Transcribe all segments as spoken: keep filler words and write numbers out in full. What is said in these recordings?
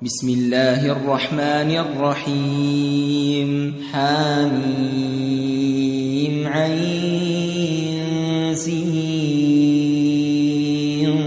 بسم الله الرحمن الرحيم حميم عين سين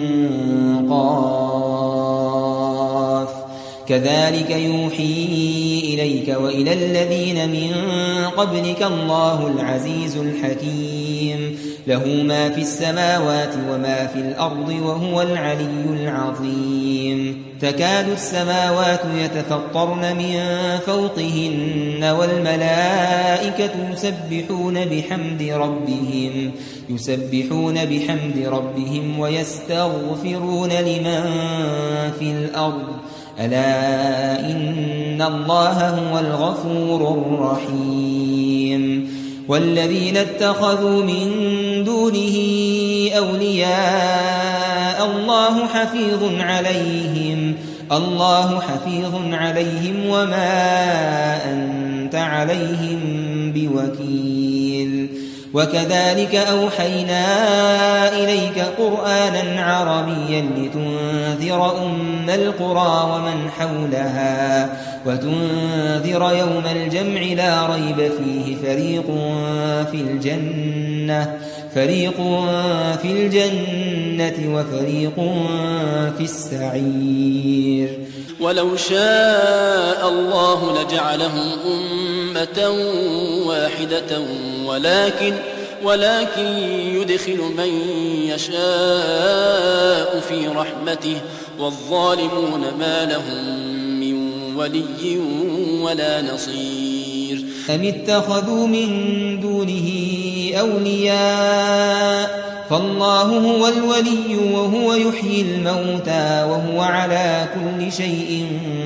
قاف كذلك يوحي إليك وإلى الذين من قبلك الله العزيز الحكيم له ما في السماوات وما في الأرض وهو العلي العظيم تكاد السماوات يتفطرن من فوقهن والملائكة يسبحون بحمد ربهم يسبحون بحمد ربهم ويستغفرون لمن في الأرض ألا إن الله هو الغفور الرحيم والذين اتخذوا من دونه أولياء الله حفيظ عليهم الله حفيظ عليهم وما أنت عليهم بوكيل وكذلك أوحينا إليك قرآنا عربيا لتنذر أم القرى ومن حولها وتنذر يوم الجمع لا ريب فيه فريق في الجنة فريق في الجنة وفريق في السعير ولو شاء الله لجعلهم أمة واحدة ولكن ولكن يدخل من يشاء في رحمته والظالمون ما لهم من ولي ولا نصير أم اتخذوا من دونه أولياء فالله هو الولي وهو يحيي الموتى وهو على كل شيء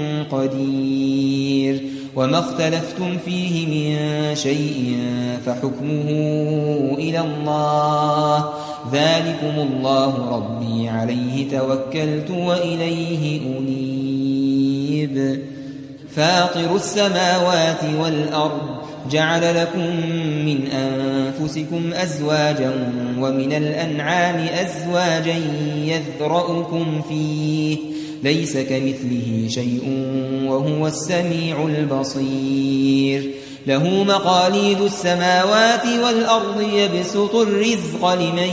قدير وما اختلفتم فيه من شيء فحكمه إلى الله ذلكم الله ربي عليه توكلت وإليه أنيب فاطر السماوات والأرض جعل لكم من أنفسكم أزواجا ومن الأنعام أزواجا يذرأكم فيه ليس كمثله شيء وهو السميع البصير له مقاليد السماوات والأرض يبسط الرزق لمن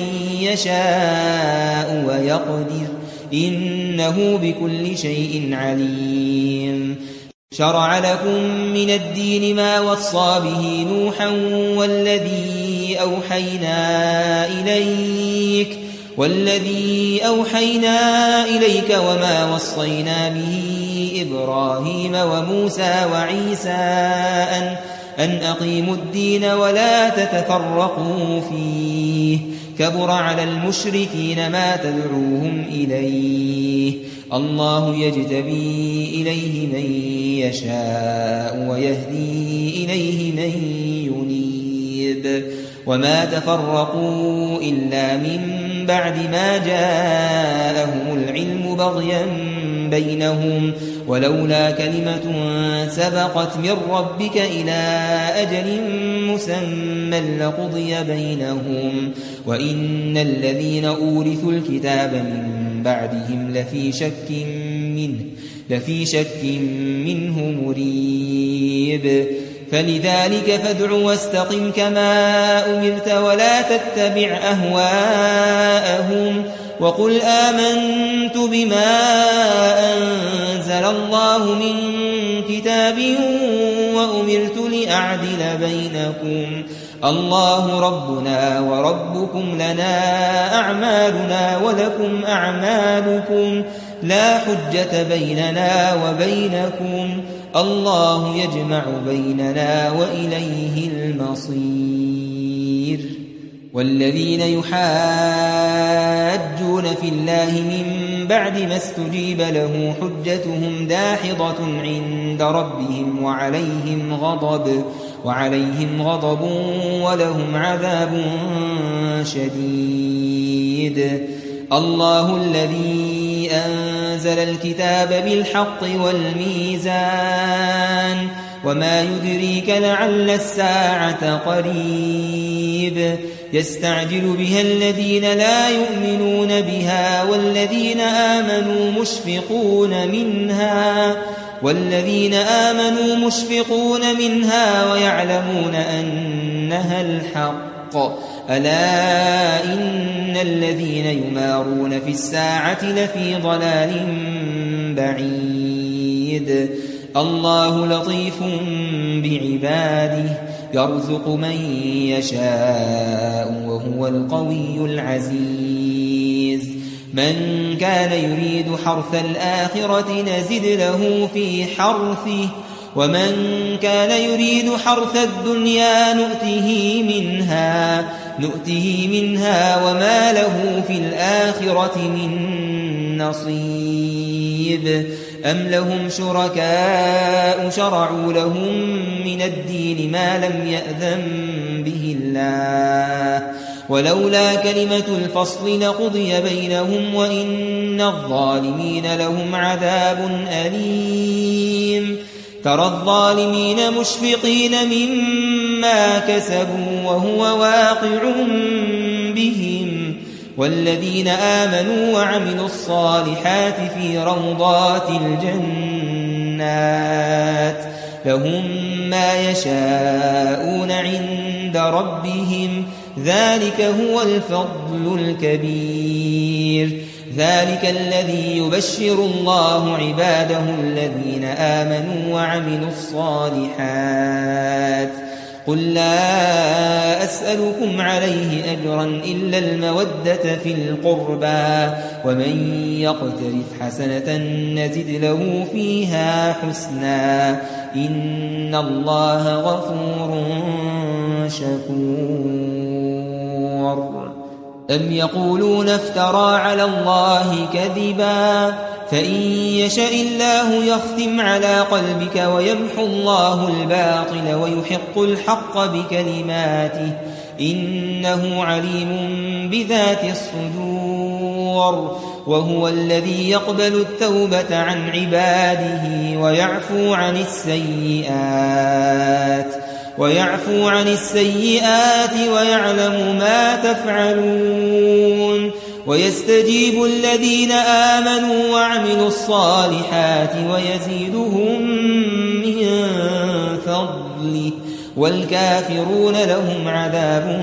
يشاء ويقدر إنه بكل شيء عليم شرع لكم من الدين ما وصى به نوحا والذي أوحينا إليك والذي أوحينا إليك وما وصينا به إبراهيم وموسى وعيسى أن أن أقيموا الدين ولا تتفرقوا فيه كبر على المشركين ما تدعوهم إليه الله يجتبي إليه من يشاء ويهدي إليه من ينيب وما تفرقوا إلا من بعد ما جاءهم العلم بغيا بينهم ولولا كلمة سبقت من ربك إلى أجل مسمى لقضي بينهم وإن الذين أورثوا الكتاب من بعدهم لفي شك منه لفي شك منه مريب فلذلك فادع واستقم كما أمرت ولا تتبع أهواءهم وقل آمنت بما أنزل الله من كتاب وأمرت لأعدل بينكم الله ربنا وربكم لنا أعمالنا ولكم أعمالكم لا حجة بيننا وبينكم الله يجمع بيننا وإليه المصير والذين يحاجون في الله من بعد ما استجيب له حجتهم داحضة عند ربهم وعليهم غضب وعليهم غضب ولهم عذاب شديد الله الذي أنزل الكتاب بالحق والميزان وما يدريك لعل الساعة قريب يستعجل بها الذين لا يؤمنون بها والذين آمنوا مشفقون منها والذين آمنوا مشفقون منها ويعلمون أنها الحق ألا إن الذين يمارون في الساعة لفي ضلال بعيد الله لطيف بعباده يرزق من يشاء وهو القوي العزيز من كان يريد حرث الآخرة نزد له في حرثه ومن كان يريد حرث الدنيا نؤته منها نؤته منها وما له في الآخرة من نصيب أم لهم شركاء شرعوا لهم من الدين ما لم يأذن به الله ولولا كلمة الفصل لقضي بينهم وإن الظالمين لهم عذاب أليم ترى الظالمين مشفقين مما كسبوا وهو واقع بهم والذين آمنوا وعملوا الصالحات في روضات الجنات لهم ما يشاءون عند ربهم ذلك هو الفضل الكبير ذلك الذي يبشر الله عباده الذين آمنوا وعملوا الصالحات قل لا أسألكم عليه أجرا إلا المودة في القربى ومن يقترف حسنة نزد له فيها حسنا إن الله غفور شكور أم يقولون افترى على الله كذبا فإن يشاء الله يختم على قلبك ويمحو الله الباطل ويحق الحق بكلماته إنه عليم بذات الصدور وهو الذي يقبل التوبة عن عباده ويعفو عن السيئات ويعفو عن السيئات ويعلم ما تفعلون ويستجيب الذين آمنوا وعملوا الصالحات ويزيدهم من فضله والكافرون لهم عذاب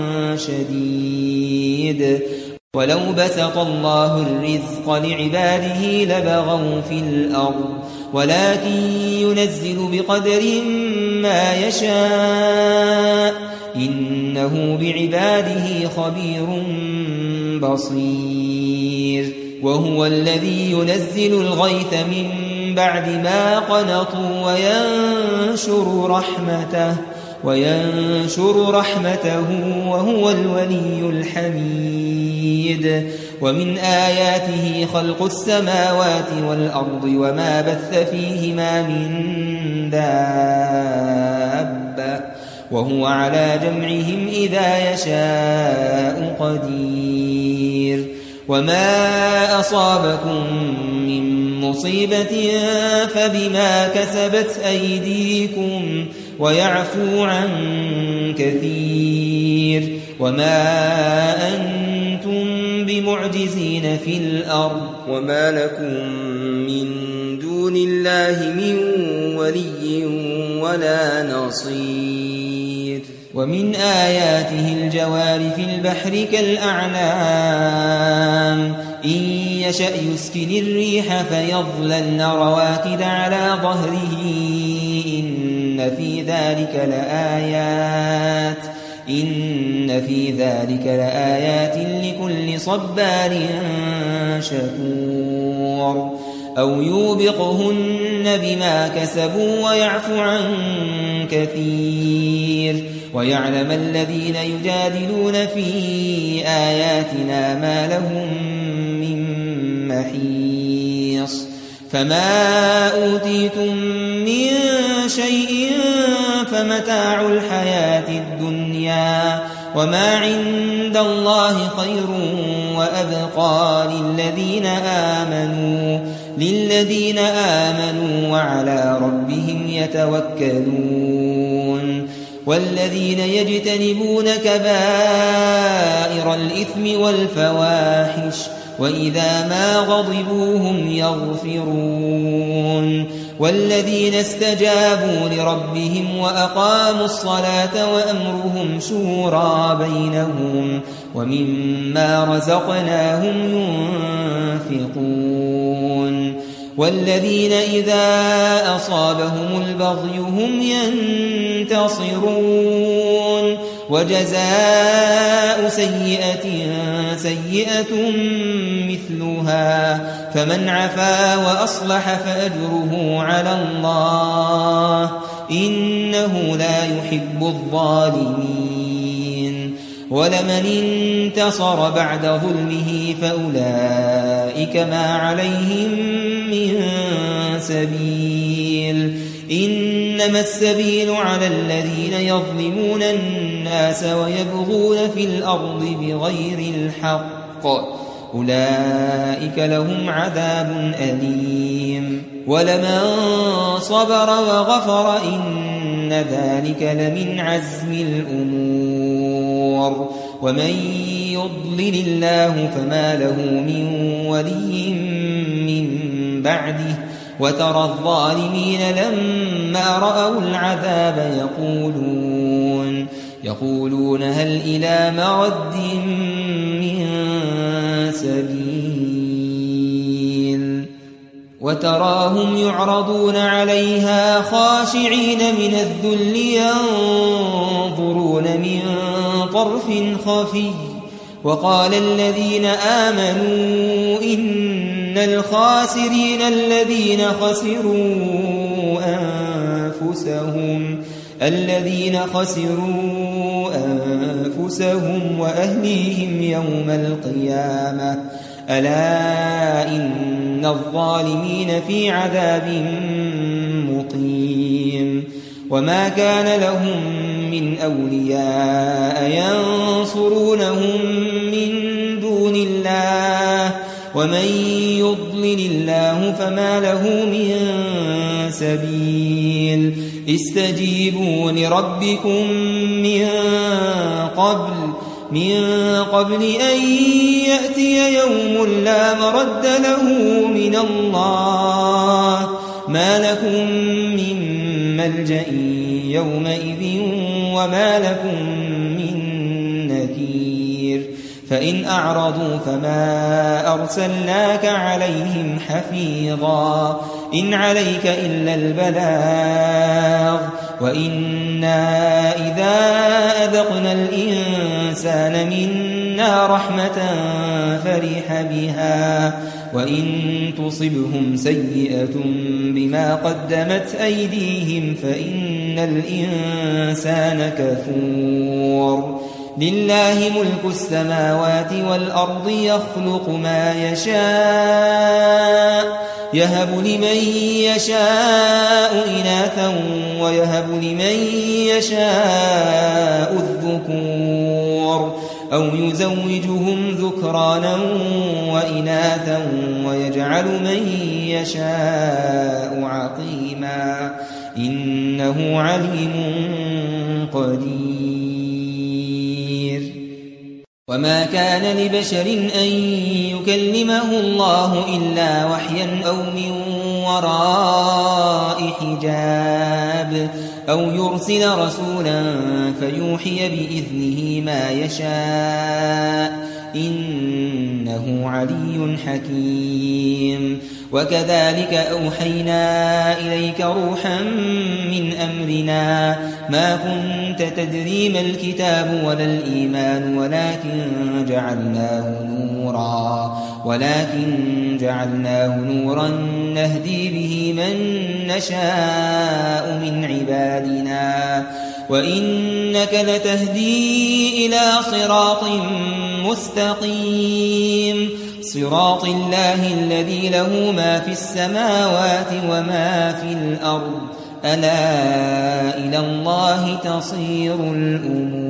شديد ولو بسط الله الرزق لعباده لبغوا في الأرض ولكن ينزل بقدر ما يشاء إنه بعباده خبير بصير وهو الذي ينزل الغيث من بعد ما قنطوا وينشر رحمته وينشر رحمته وهو الولي الحميد ومن آياته خلق السماوات والأرض وما بث فيهما من دابة وهو على جمعهم إذا يشاء قدير وما أصابكم من مصيبة فبما كسبت أيديكم ويعفو عن كثير وما أنتم بمعجزين في الأرض وما لكم من دون الله من ولي ولا نصير ومن آياته الجوار في البحر كالأعلام إن يشأ يسكن الريح فيظللن رواكد على ظهره إن في ذلك لآيات إن في ذلك لآيات لكل صبار شكور أو يوبقهن بما كسبوا ويعفو عن كثير ويعلم الذين يجادلون في آياتنا ما لهم من محيص فما أوتيتم من شيء فمتاع الحياة الدنيا وما عند الله خير وأبقى للذين آمنوا للذين آمنوا وعلى ربهم يتوكلون والذين يجتنبون كبائر الإثم والفواحش وإذا ما غضبوا هم يغفرون والذين استجابوا لربهم وأقاموا الصلاة وأمرهم شورى بينهم ومما رزقناهم ينفقون والذين إذا أصابهم البغي هم ينتصرون وجزاء سيئة سيئة مثلها فمن عفا وأصلح فأجره على الله إنه لا يحب الظالمين ولمن انتصر بعد ظلمه فأولئك ما عليهم من سبيل إنما السبيل على الذين يظلمون الناس ويبغون في الأرض بغير الحق أولئك لهم عذاب أليم ولمن صبر وغفر إن ذلك لمن عزم الأمور ومن يضلل الله فما له من ولي من بعده وترى الظالمين لما رأوا العذاب يقولون يقولون هل إلى مرد من سبيل وتراهم يعرضون عليها خاشعين من الذل ينظرون من طرف خفي وقال الذين آمنوا إن الخاسرين الذين خسروا أنفسهم الذين خسروا أنفسهم وأهليهم يوم القيامة ألا إن الظالمين في عذاب مقيم وما كان لهم من أولياء ينصرونهم من دون الله ومن يضلل الله فما له من سبيل استجيبوا لربكم من قبل من قبل أن يأتي يوم لا مرد له من الله ما لكم من ملجأ يومئذ وما لكم من نكير فإن أعرضوا فما أرسلناك عليهم حفيظا إن عليك إلا البلاغ وإنا إذا أذقنا الإنسان منا رحمة فرح بها وإن تصبهم سيئة بما قدمت أيديهم فإن الإنسان كفور لله ملك السماوات والأرض يخلق ما يشاء يهب لمن يشاء إناثا ويهب لمن يشاء الذكور أو يزوجهم ذكرانا وإناثا ويجعل من يشاء عقيما إنه عليم قدير وما كان لبشر أن يكلمه الله إلا وحيا أو من وراء حجاب أو يرسل رسولا فيوحي بإذنه ما يشاء إنه علي حكيم وكذلك أوحينا إليك روحا من أمرنا ما كنت تدري ما الكتاب ولا الإيمان ولكن جعلناه نورا ولكن جعلناه نورا نهدي به من نشاء من عبادنا وإنك لتهدي إلى صراط مستقيم صراط الله الذي له ما في السماوات وما في الأرض ألا إلى الله تصير الأمور